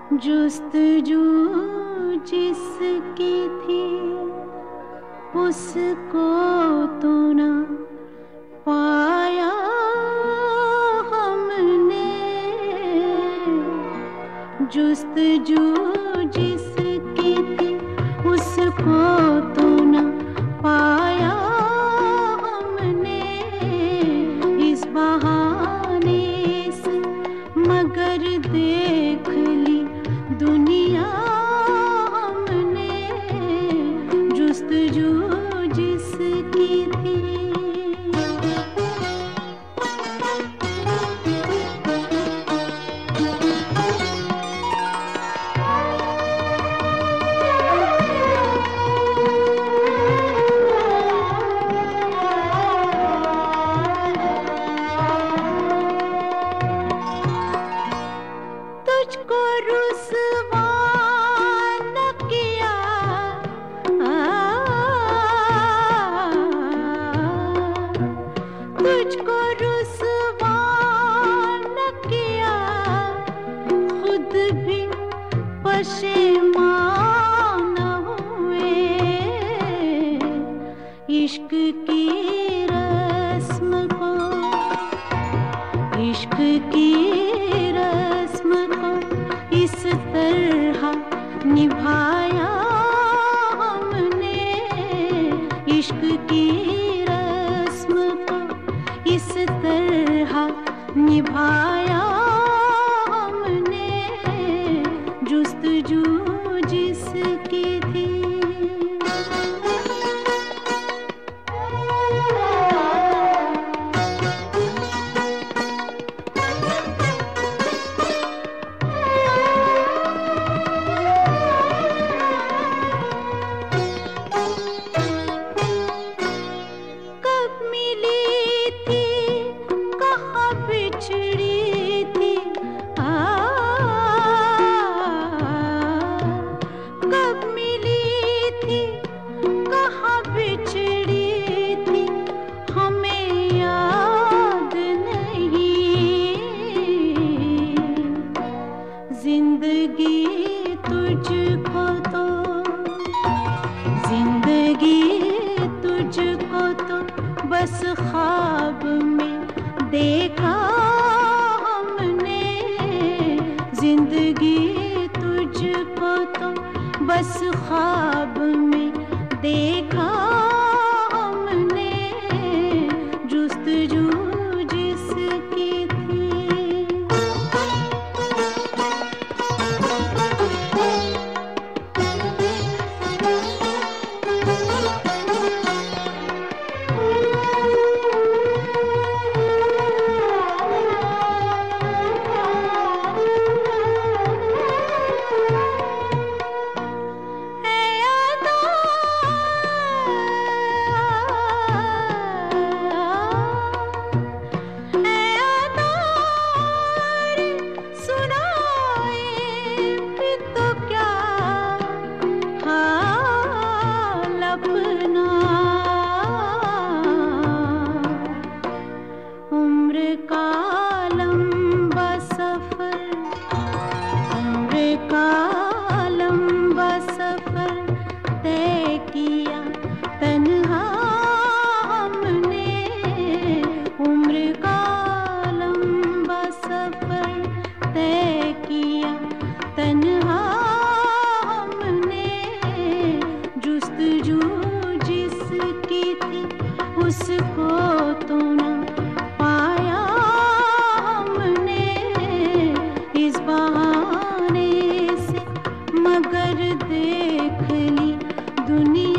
जुस्तजू जिसकी थी उसको तो न पाया हमने। जुस्तजू जिसकी थी उसको तो न पाया हमने इस बहाने से, मगर देख ली दुनिया हमने जुस्तजू जिसकी थी। तुझको रुसवा न किया तुझको रुसवा न किया, खुद भी पशेमान हुए। इश्क की रस्म को, इश्क की रस्म को इस तरह निभाया हमने। इश्क की रस्म को इस तरह निभाया हमने जुस्तजू जिसकी थी। जिंदगी तुझको तो, जिंदगी तुझको तो बस ख्वाब में देखा हमने। जिंदगी तुझको तो बस ख्वाब में देखा हमने जुस्तजू जिसकी थी। उम्र का लंबा सफर, उम्र का लंबा सफर तय किया तन्हा हमने। उम्र का लंबा सफर तय किया तन्हा हमने जुस्तजू जिसकी थी उसको तो न पाया हमने इस बहाने से, मगर देख ली दुनिया